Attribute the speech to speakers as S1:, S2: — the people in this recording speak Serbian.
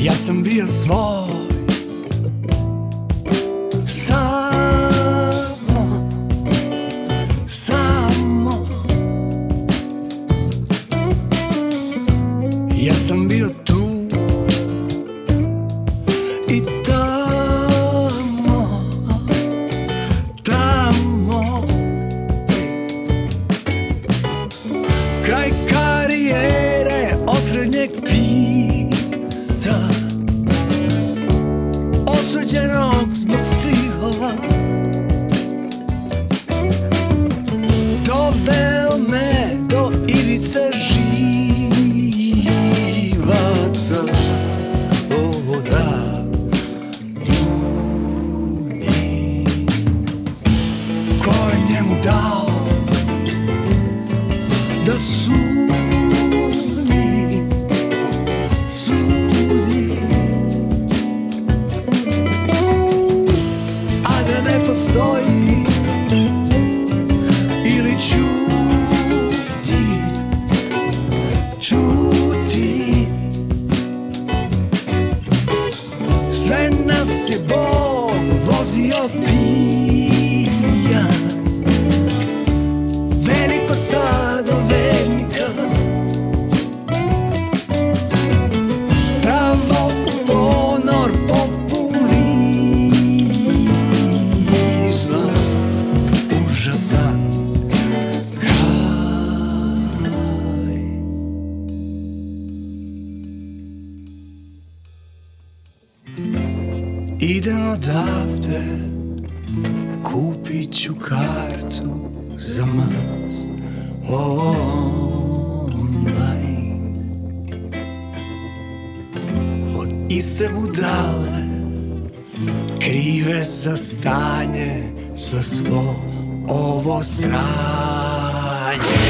S1: Ja sam bio svoj, samo ja sam bio tu i tamo kraj karijere osrednjeg pisca, osuđenog zbog stihova. Doveo me do ivice živaca. O da, ljubim. Ko je njemu dao da sudi, a da ne postoji ili čuti. Sve nas je Bog vozio pijan, veliko stado vernika, pravo u ponor populizma, užasan kraj. Idem odavde, kupit ću kartu za Mars online. Od iste budale, krive sa stanje, sa svo ovo sranje.